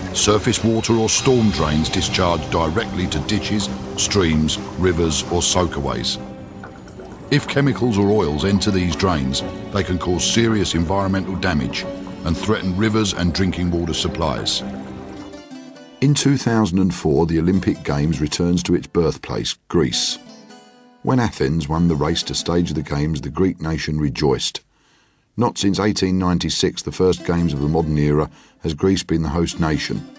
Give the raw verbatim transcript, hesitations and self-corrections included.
Surface water or storm drains discharge directly to ditches, streams, rivers or soakaways. If chemicals or oils enter these drains, they can cause serious environmental damage and threaten rivers and drinking water supplies. In two thousand four, the Olympic Games returns to its birthplace, Greece. When Athens won the race to stage the Games, the Greek nation rejoiced. Not since eighteen ninety-six, the first Games of the modern era, has Greece been the host nation.